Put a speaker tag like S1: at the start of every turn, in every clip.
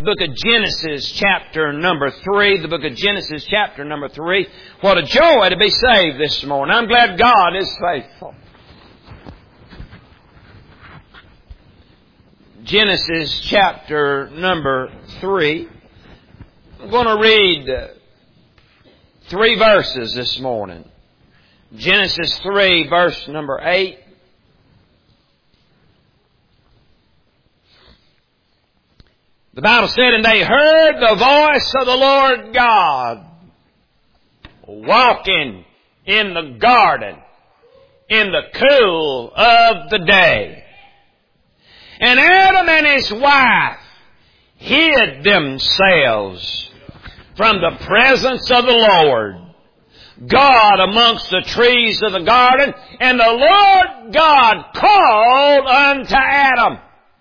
S1: book of Genesis, chapter number 3. The book of Genesis, chapter number 3. What a joy to be saved this morning. I'm glad God is faithful. Genesis, chapter number 3. I'm going to read 3 verses this morning. Genesis 3, verse number 8. The Bible said, and they heard the voice of the Lord God walking in the garden in the cool of the day. And Adam and his wife hid themselves from the presence of the Lord God amongst the trees of the garden. And the Lord God called unto Adam,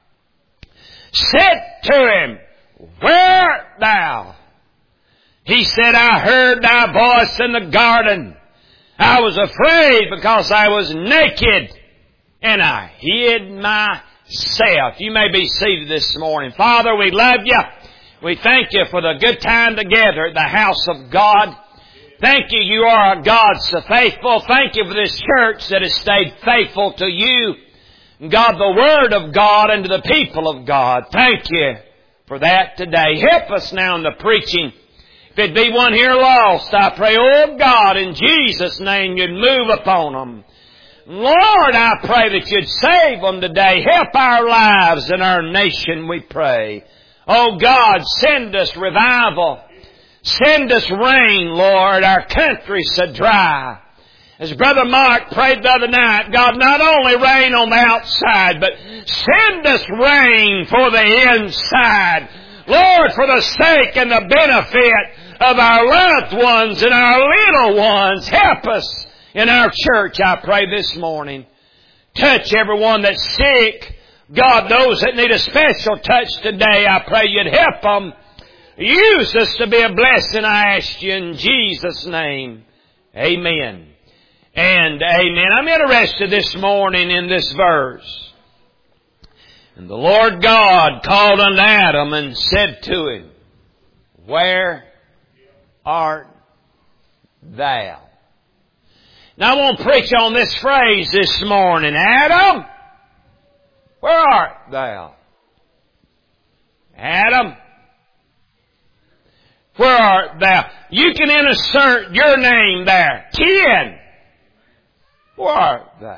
S1: said to him, where art thou? He said, I heard thy voice in the garden. I was afraid because I was naked, and I hid myself. You may be seated this morning. Father, we love you. We thank you for the good time together at the house of God. Thank you, you are a God so faithful. Thank you for this church that has stayed faithful to you, God, the Word of God, and to the people of God. Thank you for that today. Help us now in the preaching. If it be one here lost, I pray, oh God, in Jesus' name, you'd move upon them. Lord, I pray that you'd save them today. Help our lives and our nation, we pray. Oh God, send us revival. Send us rain, Lord. Our country's so dry. As Brother Mark prayed the other night, God, not only rain on the outside, but send us rain for the inside. Lord, for the sake and the benefit of our loved ones and our little ones, help us in our church, I pray this morning. Touch everyone that's sick. God, those that need a special touch today, I pray you'd help them. Use us to be a blessing, I ask you in Jesus' name. Amen. And amen. I'm interested this morning in this verse. And the Lord God called unto Adam and said to him, where art thou? Now I want to preach on this phrase this morning. Adam, where art thou? Adam, where art thou? You can insert your name there. Ken, where art thou?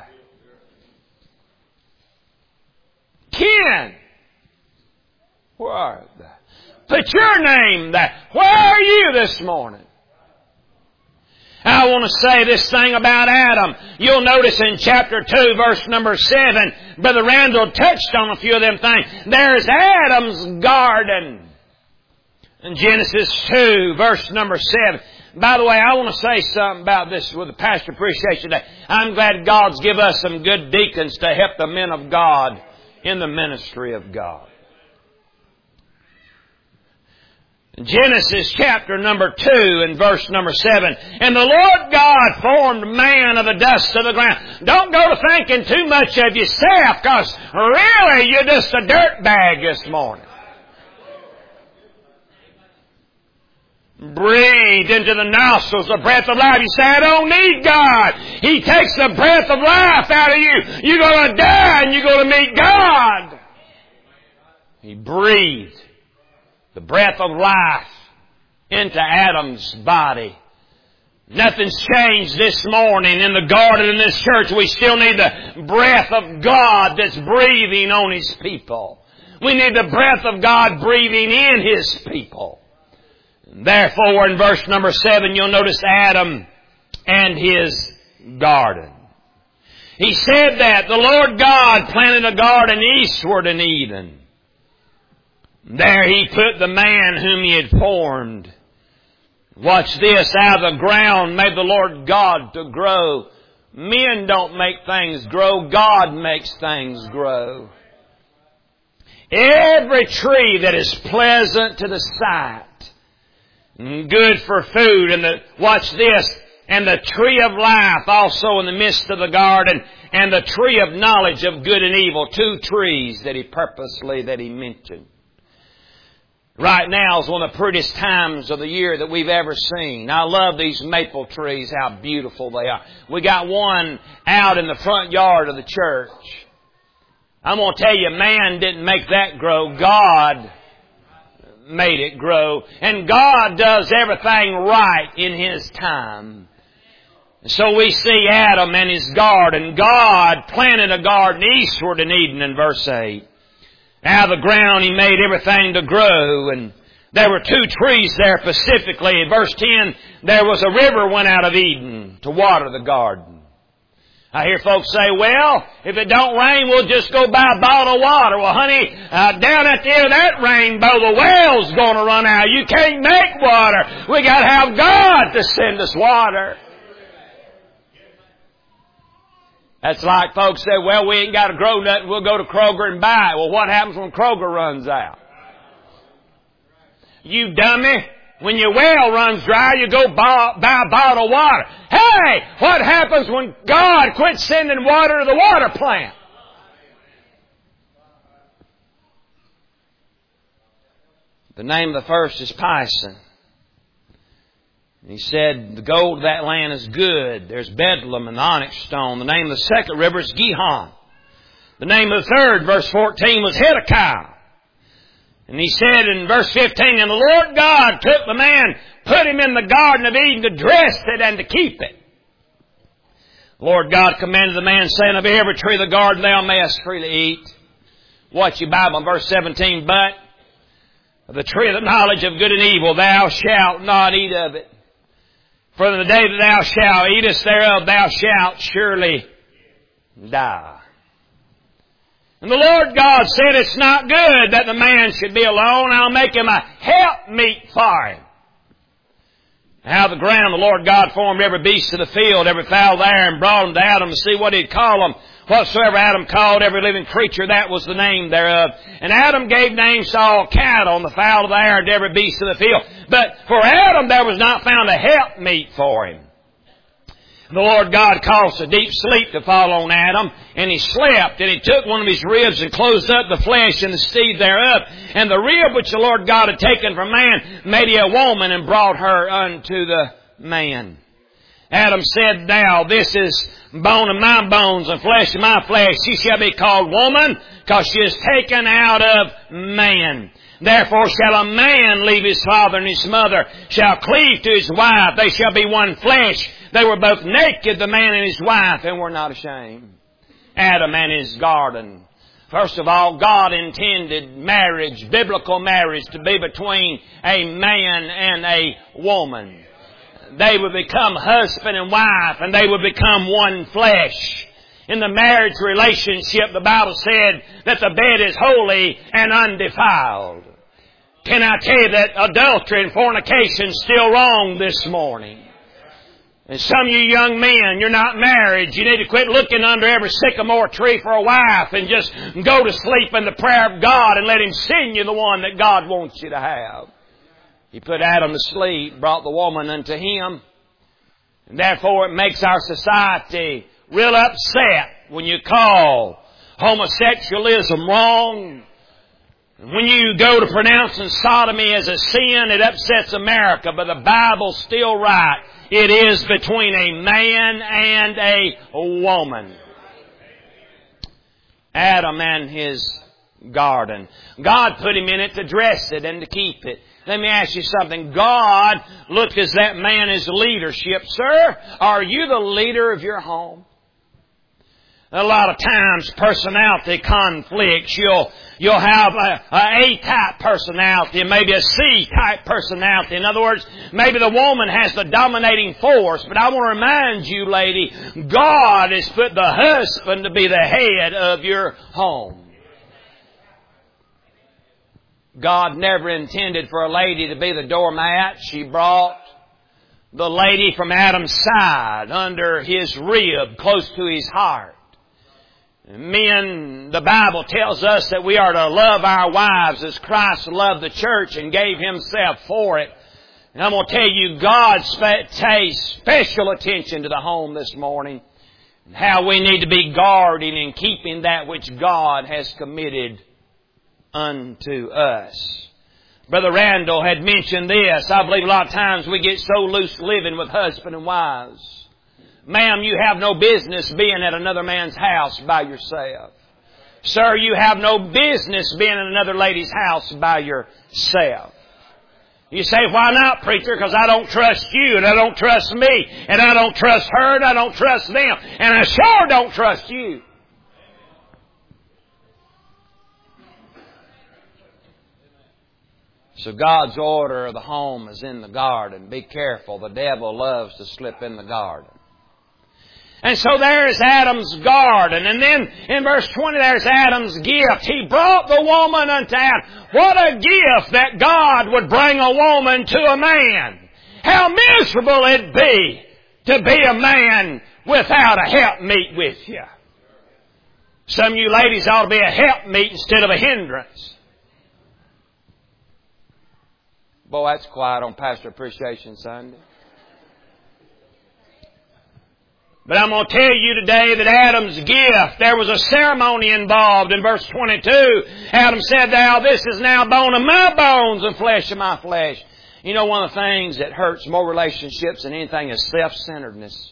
S1: Ken, where art thou? Put your name there. Where are you this morning? I want to say this thing about Adam. You'll notice in chapter 2, verse number 7, Brother Randall touched on a few of them things. There's Adam's garden. In Genesis 2, verse number 7. By the way, I want to say something about this with the Pastor Appreciation Day. I'm glad God's given us some good deacons to help the men of God in the ministry of God. Genesis chapter number 2 and verse number 7. And the Lord God formed man of the dust of the ground. Don't go to thinking too much of yourself, because really you're just a dirt bag this morning. Breathed into the nostrils the breath of life. You say, I don't need God. He takes the breath of life out of you. You're going to die and you're going to meet God. He breathed the breath of life into Adam's body. Nothing's changed this morning in the garden in this church. We still need the breath of God that's breathing on His people. We need the breath of God breathing in His people. Therefore, in verse number 7, you'll notice Adam and his garden. He said that the Lord God planted a garden eastward in Eden. There He put the man whom He had formed. Watch this. Out of the ground made the Lord God to grow. Men don't make things grow. God makes things grow. Every tree that is pleasant to the sight, good for food, and watch this, and the tree of life also in the midst of the garden, and the tree of knowledge of good and evil. 2 trees that He purposely mentioned. Right now is one of the prettiest times of the year that we've ever seen. I love these maple trees, how beautiful they are. We got one out in the front yard of the church. I'm going to tell you, man didn't make that grow. God made it grow. And God does everything right in His time. So we see Adam and his garden. God planted a garden eastward in Eden in verse 8. Out of the ground He made everything to grow, and there were 2 trees there specifically. In verse 10, there was a river went out of Eden to water the garden. I hear folks say, well, if it don't rain, we'll just go buy a bottle of water. Well, honey, down at the end of that rainbow, the well's going to run out. You can't make water. We got to have God to send us water. That's like folks say, well, we ain't got to grow nothing. We'll go to Kroger and buy it. Well, what happens when Kroger runs out? You dummy. When your well runs dry, you go buy a bottle of water. Hey, what happens when God quits sending water to the water plant? The name of the first is Pison. He said, the gold of that land is good. There's Bedlam and the onyx stone. The name of the second river is Gihon. The name of the third, verse 14, was Hezekiah. And he said in verse 15, and the Lord God took the man, put him in the Garden of Eden to dress it and to keep it. The Lord God commanded the man, saying, of every tree of the garden thou mayest freely eat. Watch your Bible in verse 17, but of the tree of the knowledge of good and evil thou shalt not eat of it. For in the day that thou shalt eatest thereof, thou shalt surely die. And the Lord God said, it's not good that the man should be alone. I'll make him a helpmeet for him. Out of the ground the Lord God formed every beast of the field, every fowl there, and brought them to Adam to see what He'd call them. Whatsoever Adam called every living creature, that was the name thereof. And Adam gave names to all cattle and the fowl of the air and every beast of the field. But for Adam there was not found a helpmeet for him. The Lord God caused a deep sleep to fall on Adam, and he slept, and He took one of his ribs and closed up the flesh and the seed thereof. And the rib which the Lord God had taken from man made He a woman and brought her unto the man. Adam said, now this is bone of my bones and flesh of my flesh. She shall be called woman, because she is taken out of man. Therefore shall a man leave his father and his mother, shall cleave to his wife. They shall be one flesh. They were both naked, the man and his wife, and were not ashamed. Adam and his garden. First of all, God intended marriage, biblical marriage, to be between a man and a woman. They would become husband and wife, and they would become one flesh. In the marriage relationship, the Bible said that the bed is holy and undefiled. Can I tell you that adultery and fornication is still wrong this morning? And some of you young men, you're not married. You need to quit looking under every sycamore tree for a wife and just go to sleep in the prayer of God and let Him send you the one that God wants you to have. He put Adam to sleep, brought the woman unto Him. And therefore it makes our society real upset when you call homosexualism wrong. When you go to pronouncing sodomy as a sin, it upsets America. But the Bible's still right. It is between a man and a woman. Adam and his garden. God put him in it to dress it and to keep it. Let me ask you something. God looked as that man as leadership. Sir, are you the leader of your home? A lot of times personality conflicts. You'll have a A-type personality and maybe a C-type personality. In other words, maybe the woman has the dominating force. But I want to remind you, lady, God has put the husband to be the head of your home. God never intended for a lady to be the doormat. She brought the lady from Adam's side under his rib, close to his heart. Men, the Bible tells us that we are to love our wives as Christ loved the church and gave Himself for it. And I'm going to tell you, God pays special attention to the home this morning. And how we need to be guarding and keeping that which God has committed unto us. Brother Randall had mentioned this. I believe a lot of times we get so loose living with husband and wives. Ma'am, you have no business being at another man's house by yourself. Sir, you have no business being in another lady's house by yourself. You say, why not, preacher? Because I don't trust you, and I don't trust me, and I don't trust her, and I don't trust them, and I sure don't trust you. So God's order of the home is in the garden. Be careful. The devil loves to slip in the garden. And so there's Adam's garden. And then in verse 20 there's Adam's gift. He brought the woman unto Adam. What a gift that God would bring a woman to a man. How miserable it'd be to be a man without a helpmeet with you. Some of you ladies ought to be a helpmeet instead of a hindrance. Boy, that's quiet on Pastor Appreciation Sunday. But I'm going to tell you today that Adam's gift, there was a ceremony involved in verse 22. Adam said, "Thou, this is now bone of my bones and flesh of my flesh." You know, one of the things that hurts more relationships than anything is self-centeredness.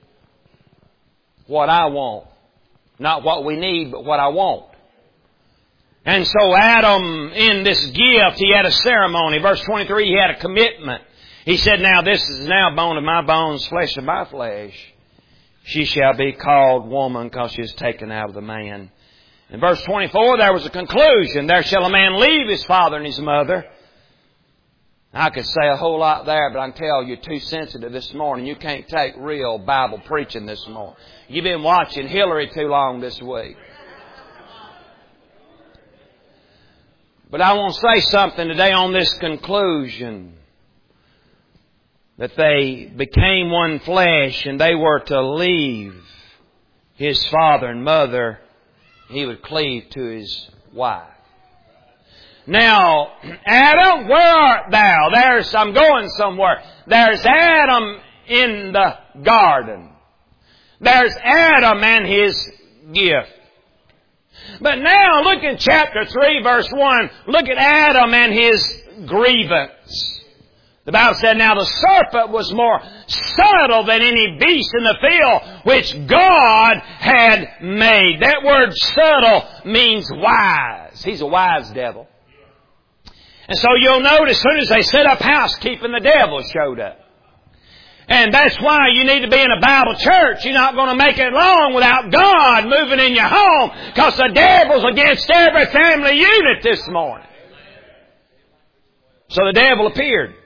S1: What I want. Not what we need, but what I want. And so Adam, in this gift, he had a ceremony. Verse 23, he had a commitment. He said, "Now this is now bone of my bones, flesh of my flesh. She shall be called woman because she is taken out of the man." In verse 24, there was a conclusion. "There shall a man leave his father and his mother." I could say a whole lot there, but I can tell you're too sensitive this morning. You can't take real Bible preaching this morning. You've been watching Hillary too long this week. But I want to say something today on this conclusion. That they became one flesh and they were to leave his father and mother. He would cleave to his wife. Now, Adam, where art thou? I'm going somewhere. There's Adam in the garden. There's Adam and his gift. But now look in chapter 3 verse 1. Look at Adam and his grievance. The Bible said, "Now the serpent was more subtle than any beast in the field which God had made." That word subtle means wise. He's a wise devil. And so you'll notice as soon as they set up housekeeping, the devil showed up. And that's why you need to be in a Bible church. You're not going to make it long without God moving in your home, because the devil's against every family unit this morning. So the devil appeared.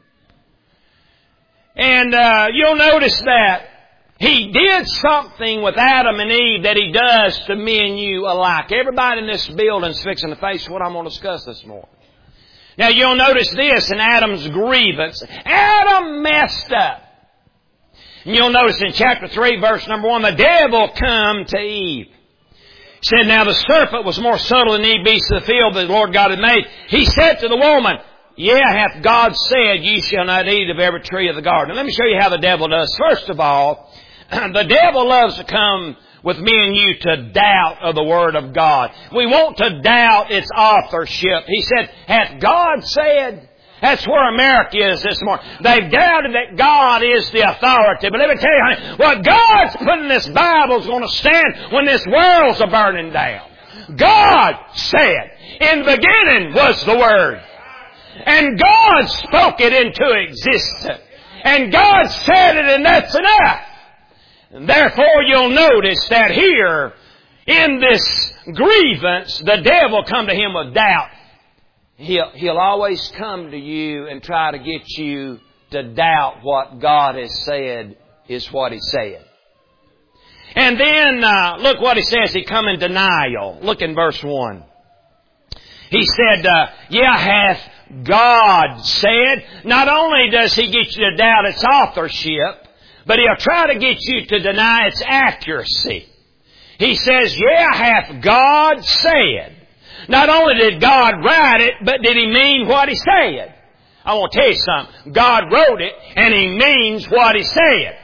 S1: And you'll notice that he did something with Adam and Eve that he does to me and you alike. Everybody in this building is fixing to face what I'm going to discuss this morning. Now you'll notice this in Adam's grievance. Adam messed up. And you'll notice in chapter 3 verse number 1, the devil come to Eve. He said, "Now the serpent was more subtle than any beast of the field that the Lord God had made. He said to the woman, Yea, hath God said, Ye shall not eat of every tree of the garden." Let me show you how the devil does. First of all, the devil loves to come with me and you to doubt of the Word of God. We want to doubt its authorship. He said, "Hath God said?" That's where America is this morning. They've doubted that God is the authority. But let me tell you, honey, what God's put in this Bible is going to stand when this world's a burning down. God said, "In the beginning was the Word. And God spoke it into existence. And God said it, and that's enough." And therefore you'll notice that here in this grievance, the devil come to him with doubt. He'll always come to you and try to get you to doubt what God has said is what He said. And then look what He says. He come in denial. Look in verse 1. He said, "Yea, hath God said." Not only does He get you to doubt its authorship, but He'll try to get you to deny its accuracy. He says, "Yea, hath God said." Not only did God write it, but did He mean what He said? I want to tell you something. God wrote it, and He means what He said.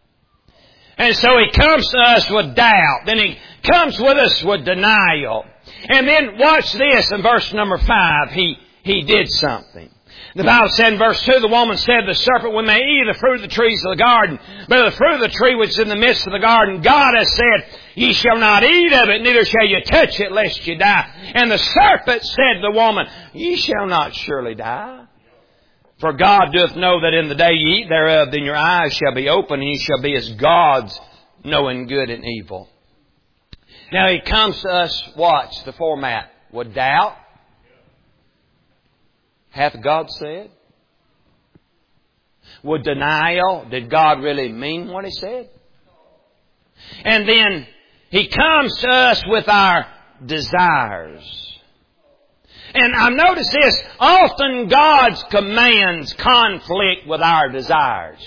S1: And so He comes to us with doubt. Then He comes with us with denial. And then watch this in verse number 5. He did something. The Bible said in verse 2, the woman said to the serpent, we may eat of the fruit of the trees of the garden, but of the fruit of the tree which is in the midst of the garden, God has said, ye shall not eat of it, neither shall you touch it, lest you die. And the serpent said to the woman, ye shall not surely die. For God doth know that in the day ye eat thereof, then your eyes shall be open, and ye shall be as gods, knowing good and evil. Now He comes to us, watch the format, with doubt. Hath God said? With denial, did God really mean what He said? And then He comes to us with our desires. And I've noticed this, often God's commands conflict with our desires.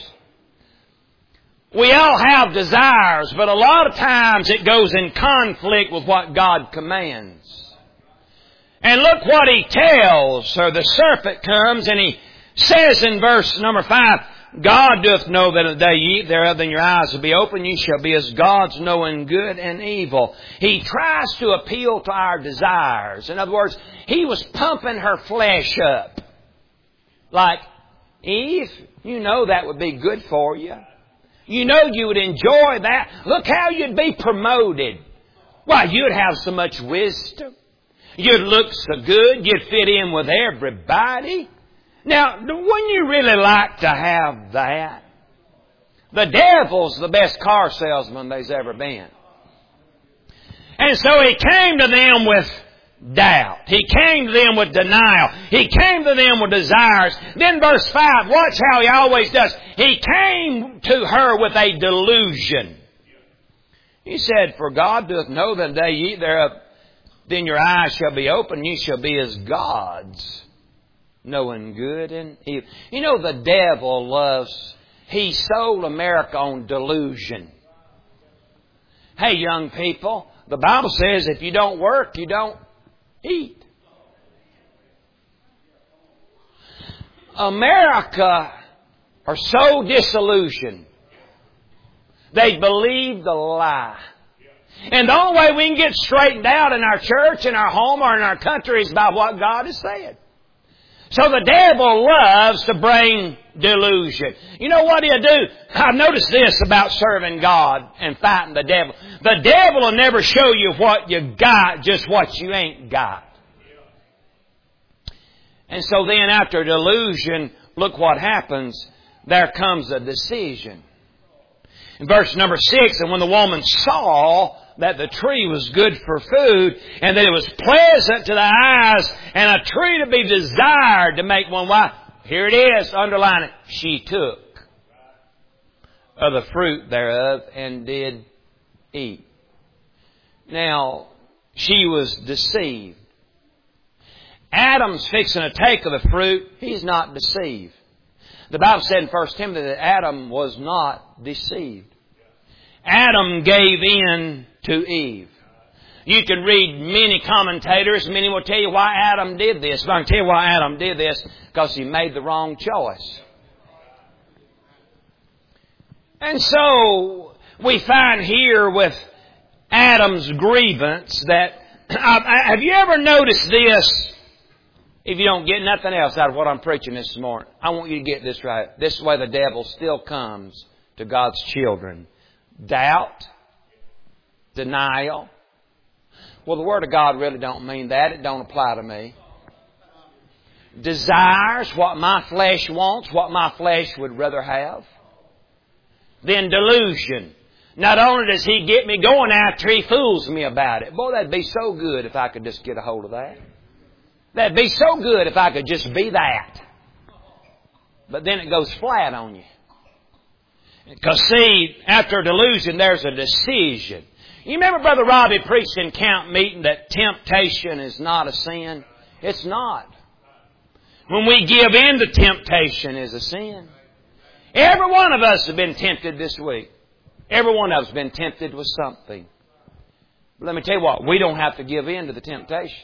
S1: We all have desires, but a lot of times it goes in conflict with what God commands. And look what He tells her. The serpent comes and he says in verse number 5, God doth know that in the day ye eat thereof, then your eyes will be open, ye shall be as gods, knowing good and evil. He tries to appeal to our desires. In other words, He was pumping her flesh up. Like, Eve, you know that would be good for you. You know you would enjoy that. Look how you'd be promoted. Why, you'd have so much wisdom. You'd look so good. You'd fit in with everybody. Now, wouldn't you really like to have that? The devil's the best car salesman there's ever been. And so he came to them with doubt. He came to them with denial. He came to them with desires. Then verse 5, watch how he always does. He came to her with a delusion. He said, for God doth know that they eat thereof, then your eyes shall be open, ye shall be as gods, knowing good and evil. You know the devil loves, he sold America on delusion. Hey young people, the Bible says if you don't work, you don't eat. America are so disillusioned. They believe the lie. And the only way we can get straightened out in our church, in our home, or in our country is by what God has said. So the devil loves to bring delusion. You know what he'll do? I've noticed this about serving God and fighting the devil. The devil will never show you what you got, just what you ain't got. And so then after delusion, look what happens. There comes a decision. In verse number 6, and when the woman saw that the tree was good for food, and that it was pleasant to the eyes, and a tree to be desired to make one wife. Here it is, underline it. She took of the fruit thereof and did eat. Now, she was deceived. Adam's fixing to take of the fruit. He's not deceived. The Bible said in 1 Timothy that Adam was not deceived. Adam gave in to Eve. You can read many commentators. Many will tell you why Adam did this. But I can tell you why Adam did this. Because he made the wrong choice. And so we find here with Adam's grievance that... have you ever noticed this? If you don't get nothing else out of what I'm preaching this morning, I want you to get this right. This is the way the devil still comes to God's children. Doubt. Denial. Well, the Word of God really don't mean that. It don't apply to me. Desires, what my flesh wants, what my flesh would rather have. Then delusion. Not only does he get me going after, he fools me about it. Boy, that'd be so good if I could just get a hold of that. That'd be so good if I could just be that. But then it goes flat on you. Because see, after delusion, there's a decision. You remember Brother Robbie preached in camp meeting that temptation is not a sin? It's not. When we give in to temptation is a sin. Every one of us have been tempted this week. Every one of us has been tempted with something. But let me tell you what, we don't have to give in to the temptation.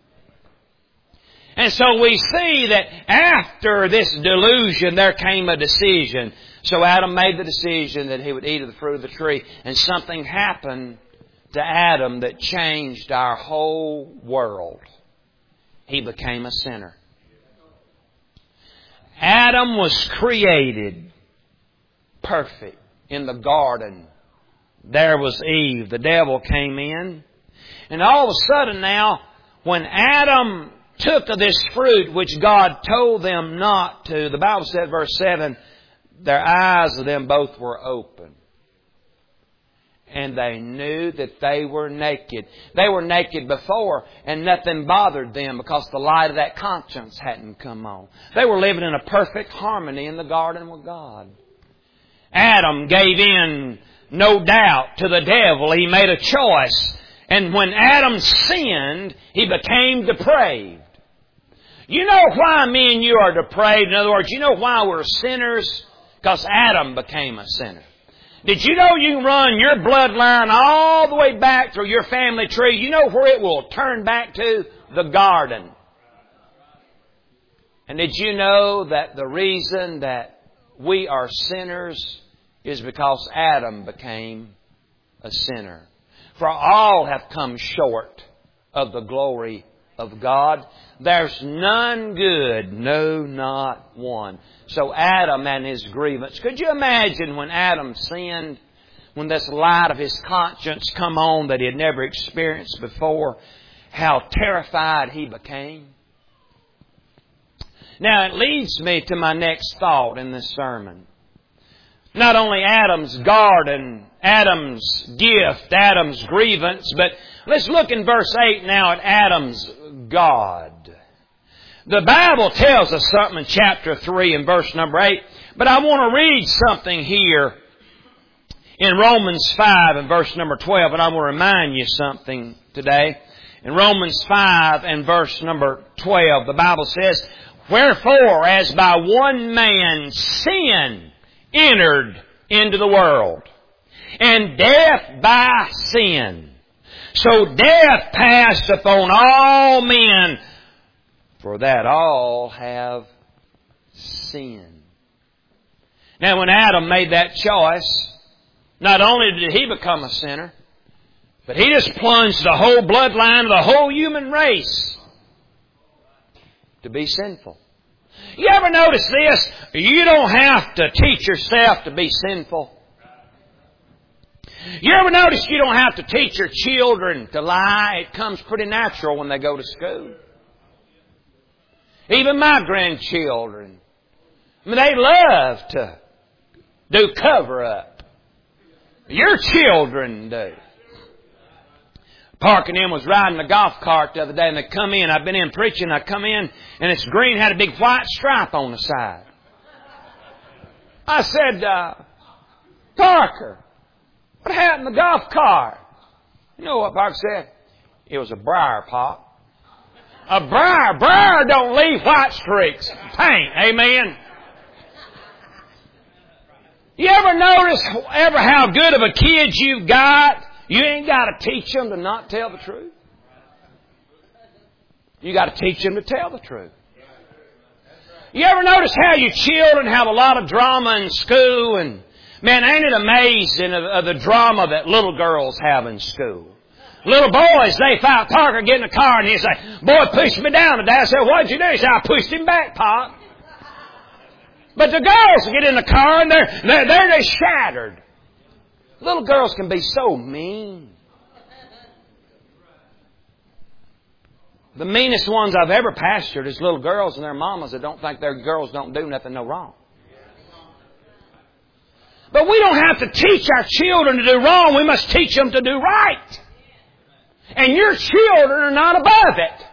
S1: And so we see that after this delusion, there came a decision. So Adam made the decision that he would eat of the fruit of the tree. And something happened to Adam that changed our whole world. He became a sinner. Adam was created perfect in the garden. There was Eve. The devil came in. And all of a sudden now, when Adam took of this fruit which God told them not to, the Bible said, verse 7, their eyes of them both were open. And they knew that they were naked. They were naked before and nothing bothered them because the light of that conscience hadn't come on. They were living in a perfect harmony in the garden with God. Adam gave in, no doubt, to the devil. He made a choice. And when Adam sinned, he became depraved. You know why me and you are depraved? In other words, you know why we're sinners? Because Adam became a sinner. Did you know you can run your bloodline all the way back through your family tree? You know where it will turn back to? The garden. And did you know that the reason that we are sinners is because Adam became a sinner? For all have come short of the glory of God. There's none good, no, not one. So Adam and his grievance. Could you imagine when Adam sinned, when this light of his conscience come on that he had never experienced before, how terrified he became? Now it leads me to my next thought in this sermon. Not only Adam's garden, Adam's gift, Adam's grievance, but let's look in verse 8 now at Adam's God. The Bible tells us something in chapter 3 and verse number 8, but I want to read something here in Romans 5 and verse number 12, and I will remind you something today. In Romans 5 and verse number 12, the Bible says, wherefore, as by one man sin entered into the world, and death by sin. So death passed upon all men, for that all have sinned. Now when Adam made that choice, not only did he become a sinner, but he just plunged the whole bloodline of the whole human race to be sinful. You ever notice this? You don't have to teach yourself to be sinful. You ever notice you don't have to teach your children to lie? It comes pretty natural when they go to school. Even my grandchildren, they love to do cover-up. Your children do. Park and them was riding a golf cart the other day and they come in. I've been in preaching. I come in and it's green, had a big white stripe on the side. I said, Parker, what happened to the golf cart? You know what Parker said? It was a briar, Pop. A briar. Briar don't leave white streaks. Paint. Amen. You ever notice how good of a kid you've got? You ain't got to teach them to not tell the truth. You got to teach them to tell the truth. You ever notice how your children have a lot of drama in school? And man, ain't it amazing of the drama that little girls have in school? Little boys, they fight. Parker get in the car and he say, boy pushed me down today. I said, what'd you do? He said, I pushed him back, Pop. But the girls get in the car and they're just shattered. Little girls can be so mean. The meanest ones I've ever pastored is little girls and their mamas that don't think their girls don't do nothing no wrong. But we don't have to teach our children to do wrong. We must teach them to do right. And your children are not above it.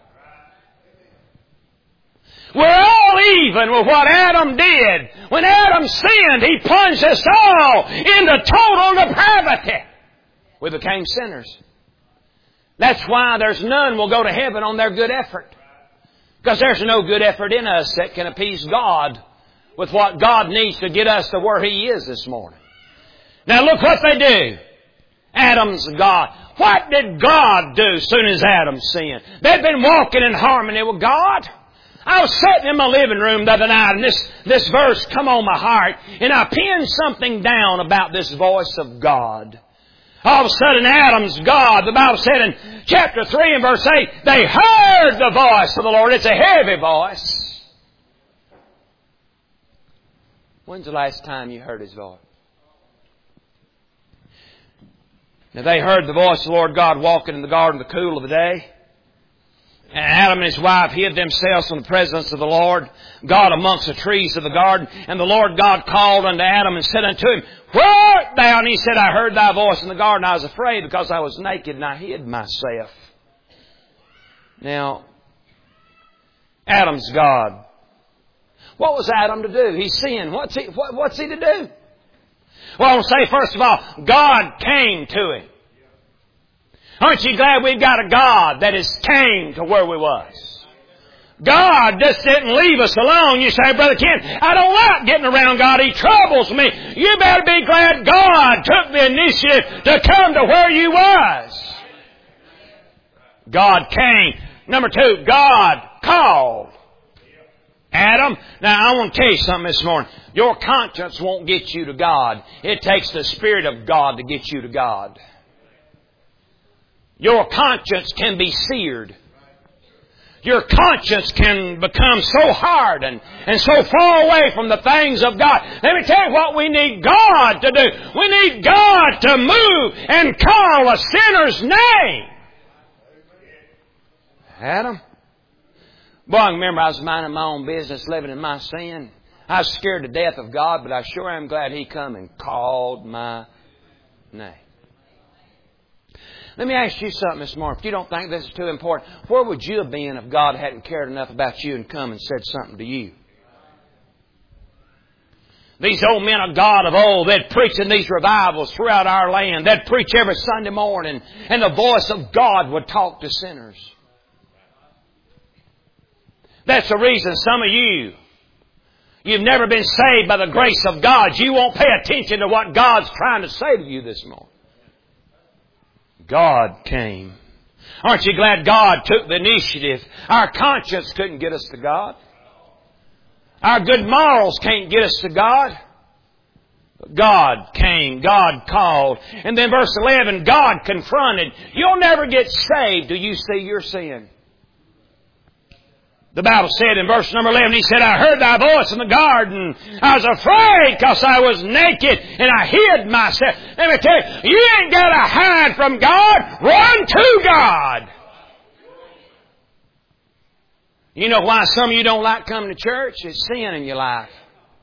S1: We're all even with what Adam did. When Adam sinned, he plunged us all into total depravity. We became sinners. That's why there's none will go to heaven on their good effort. Because there's no good effort in us that can appease God with what God needs to get us to where He is this morning. Now look what they do. Adam's God. What did God do as soon as Adam sinned? They'd been walking in harmony with God. I was sitting in my living room the other night and this verse come on my heart and I penned something down about this voice of God. All of a sudden Adam's God, the Bible said in chapter 3 and verse 8, they heard the voice of the Lord. It's a heavy voice. When's the last time you heard His voice? Now they heard the voice of the Lord God walking in the garden in the cool of the day. And Adam and his wife hid themselves from the presence of the Lord God amongst the trees of the garden. And the Lord God called unto Adam and said unto him, Where art thou? And he said, I heard thy voice in the garden. I was afraid because I was naked and I hid myself. Now, Adam's God. What was Adam to do? He sinned. What's he to do? Well, I want to say, first of all, God came to him. Aren't you glad we've got a God that has came to where we was? God just didn't leave us alone. You say, Brother Ken, I don't like getting around God. He troubles me. You better be glad God took the initiative to come to where you was. God came. Number 2, God called Adam. Now, I want to tell you something this morning. Your conscience won't get you to God. It takes the Spirit of God to get you to God. Your conscience can be seared. Your conscience can become so hard and so far away from the things of God. Let me tell you what we need God to do. We need God to move and call a sinner's name. Adam? Boy, I remember I was minding my own business, living in my sin. I was scared to death of God, but I sure am glad He come and called my name. Let me ask you something this morning. If you don't think this is too important, where would you have been if God hadn't cared enough about you and come and said something to you? These old men of God of old, they'd preach in these revivals throughout our land. They'd preach every Sunday morning, and the voice of God would talk to sinners. That's the reason some of you've never been saved by the grace of God. You won't pay attention to what God's trying to say to you this morning. God came. Aren't you glad God took the initiative? Our conscience couldn't get us to God. Our good morals can't get us to God. But God came. God called. And then verse 11, God confronted. You'll never get saved till you see your sin. The Bible said in verse number 11, He said, I heard thy voice in the garden. I was afraid because I was naked and I hid myself. Let me tell you, you ain't got to hide from God. Run to God. You know why some of you don't like coming to church? It's sin in your life.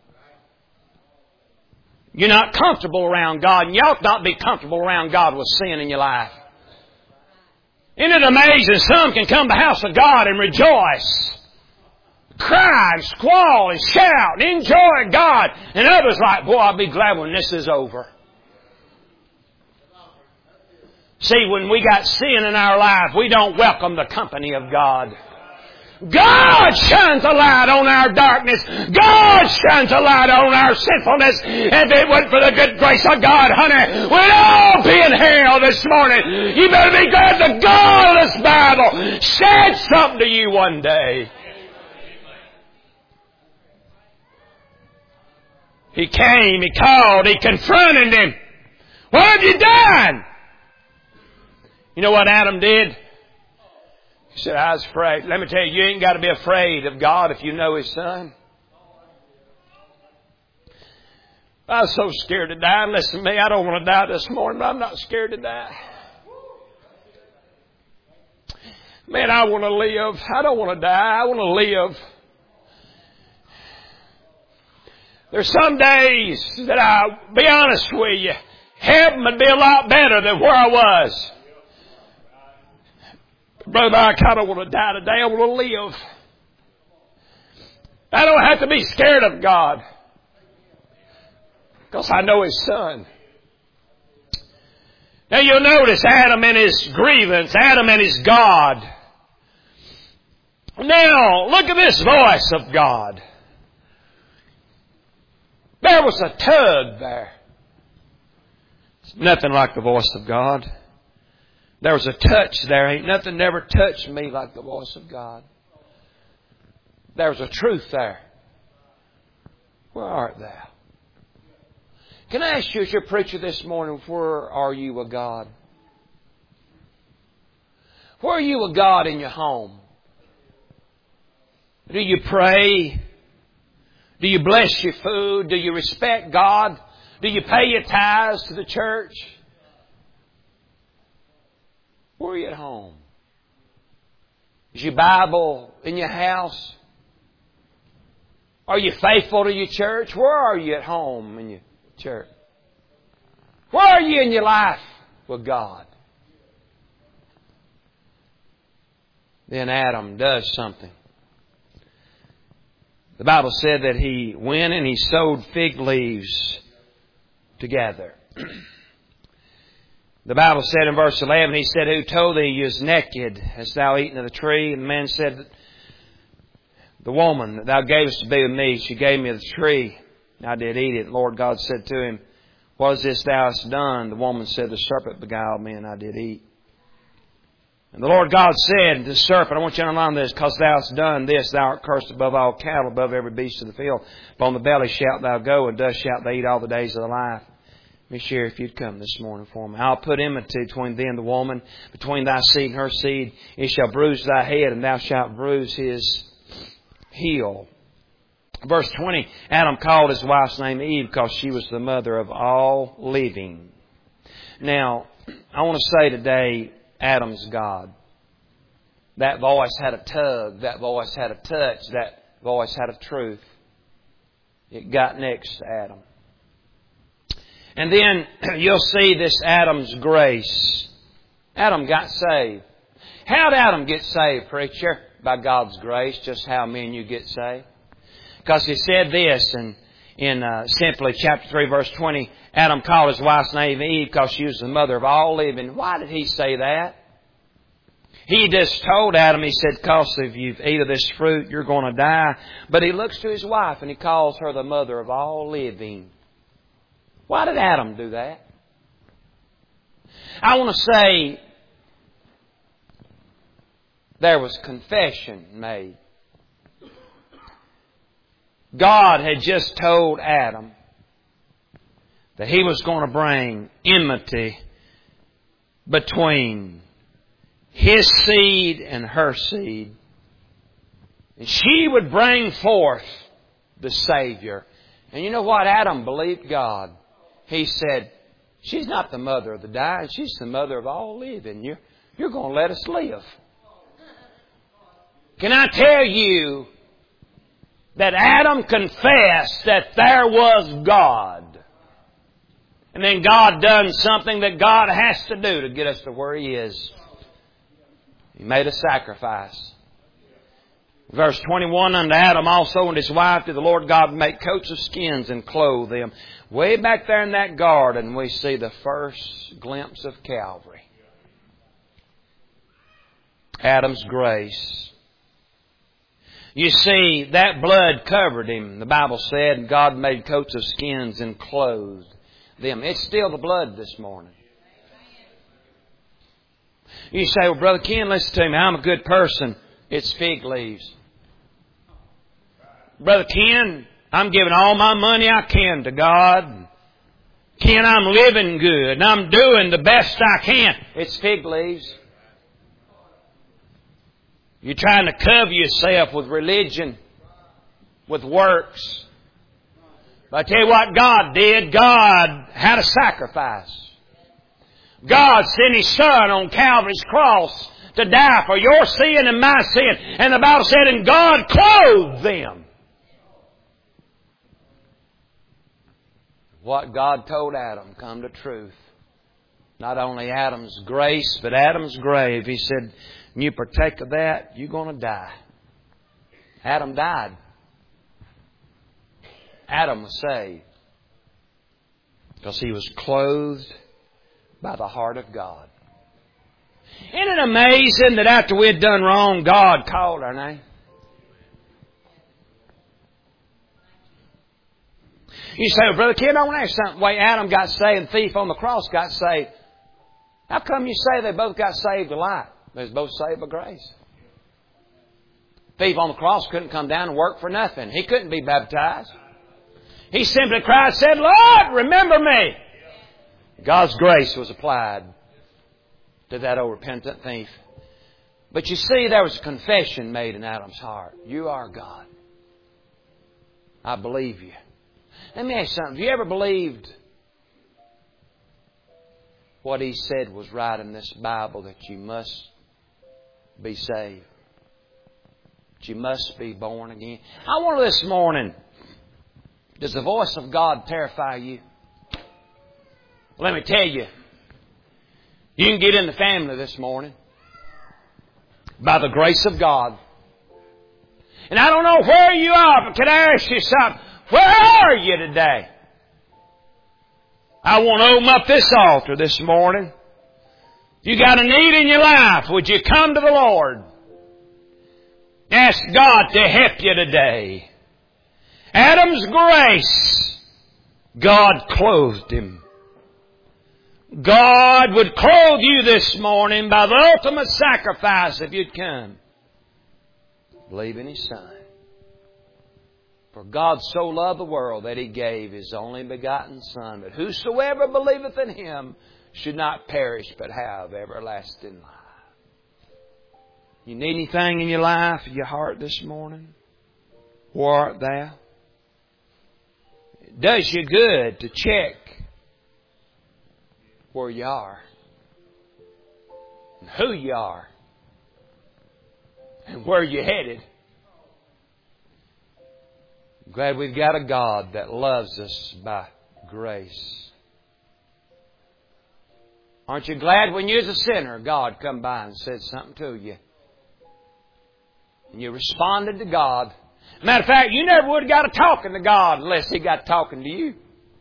S1: You're not comfortable around God, and you ought not be comfortable around God with sin in your life. Isn't it amazing? Some can come to the house of God and rejoice, cry and squall and shout and enjoy God. And others like, boy, I'll be glad when this is over. See, when we got sin in our life, we don't welcome the company of God. God shines a light on our darkness. God shines a light on our sinfulness. If it wasn't for the good grace of God, honey, we'd all be in hell this morning. You better be glad the God of this Bible said something to you one day. He came, He called, He confronted him. What have you done? You know what Adam did? He said, I was afraid. Let me tell you, you ain't got to be afraid of God if you know His Son. I was so scared to die. Listen to me, I don't want to die this morning, but I'm not scared to die. Man, I want to live. I don't want to die. I want to live. There's some days that I'll be honest with you, heaven would be a lot better than where I was. Brother, I kind of want to die today. I want to live. I don't have to be scared of God, because I know His Son. Now you'll notice Adam and his grievance, Adam and his God. Now, look at this voice of God. There was a tug there. It's nothing like the voice of God. There was a touch there. Ain't nothing never touched me like the voice of God. There was a truth there. Where art thou? Can I ask you as your preacher this morning, where are you with God? Where are you with God in your home? Do you pray? Do you bless your food? Do you respect God? Do you pay your tithes to the church? Where are you at home? Is your Bible in your house? Are you faithful to your church? Where are you at home in your church? Where are you in your life with God? Then Adam does something. The Bible said that he went and he sewed fig leaves together. The Bible said in verse 11, he said, "Who told thee you was naked? Hast thou eaten of the tree?" And the man said, "The woman that thou gavest to be with me, she gave me of the tree. And I did eat it." And Lord God said to him, "What is this thou hast done?" The woman said, "The serpent beguiled me, and I did eat." And the Lord God said to the serpent, I want you to underline this, "Because thou hast done this, thou art cursed above all cattle, above every beast of the field. Upon the belly shalt thou go, and dust shalt thou eat all the days of thy life." Miss Sherry, if you'd come this morning for me. "I'll put enmity between thee and the woman, between thy seed and her seed. It shall bruise thy head, and thou shalt bruise his heel." Verse 20, Adam called his wife's name Eve because she was the mother of all living. Now, I want to say today, Adam's God. That voice had a tug. That voice had a touch. That voice had a truth. It got next to Adam. And then you'll see this Adam's grace. Adam got saved. How did Adam get saved, preacher? By God's grace. Just how me and you get saved. Because he said this in simply chapter 3 verse 20. Adam called his wife's name Eve because she was the mother of all living. Why did he say that? He just told Adam, he said, "Because if you eat of this fruit, you're going to die." But he looks to his wife and he calls her the mother of all living. Why did Adam do that? I want to say there was confession made. God had just told Adam that He was going to bring enmity between his seed and her seed. And she would bring forth the Savior. And you know what? Adam believed God. He said, "She's not the mother of the dying. She's the mother of all living. You're going to let us live." Can I tell you that Adam confessed that there was God. And then God done something that God has to do to get us to where He is. He made a sacrifice. Verse 21, "Unto Adam also and his wife did the Lord God make coats of skins and clothe them." Way back there in that garden we see the first glimpse of Calvary. Adam's grace. You see, that blood covered him, the Bible said, and God made coats of skins and clothed them. It's still the blood this morning. You say, "Well, Brother Ken, listen to me. I'm a good person." It's fig leaves. "Brother Ken, I'm giving all my money I can to God. Ken, I'm living good and I'm doing the best I can." It's fig leaves. You're trying to cover yourself with religion, with works. But I tell you what God did. God had a sacrifice. God sent His Son on Calvary's cross to die for your sin and my sin. And the Bible said, and God clothed them. What God told Adam come to truth. Not only Adam's grace, but Adam's grave. He said, "You partake of that, you're going to die." Adam died. Adam was saved because he was clothed by the heart of God. Isn't it amazing that after we had done wrong, God called our name? You say, "Well, Brother Ken, I want to ask you something. The way Adam got saved and the thief on the cross got saved, how come you say they both got saved alike? They was both saved by grace. The thief on the cross couldn't come down and work for nothing. He couldn't be baptized. He simply cried, said, Lord, remember me. God's grace was applied to that old repentant thief. But you see, there was a confession made in Adam's heart. You are God. I believe you. Let me ask you something. Have you ever believed what He said was right in this Bible, that you must be saved? That you must be born again? I wonder this morning, does the voice of God terrify you? Let me tell you, you can get in the family this morning by the grace of God. And I don't know where you are, but can I ask you something? Where are you today? I want to open up this altar this morning. If you got a need in your life, would you come to the Lord? Ask God to help you today. Adam's grace, God clothed him. God would clothe you this morning by the ultimate sacrifice if you'd come. Believe in His Son. For God so loved the world that He gave His only begotten Son, that whosoever believeth in Him should not perish but have everlasting life. You need anything in your life, in your heart this morning? Where art thou? It does you good to check where you are, and who you are, and where you're headed. I'm glad we've got a God that loves us by grace. Aren't you glad when you was a sinner, God come by and said something to you? And you responded to God. Matter of fact, you never would have got to talking to God unless He got talking to you.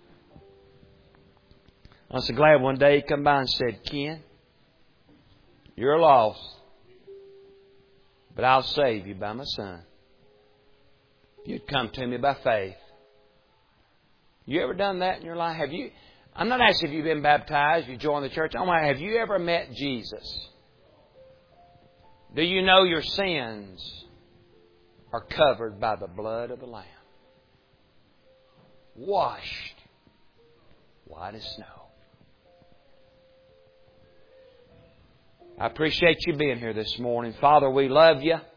S1: I'm so glad one day He come by and said, Ken, you're lost, but I'll save you by my Son. You'd come to me by faith. You ever done that in your life? Have you? I'm not asking if you've been baptized, you joined the church. I'm wondering, have you ever met Jesus? Do you know your sins are covered by the blood of the Lamb? Washed white as snow. I appreciate you being here this morning. Father, we love you.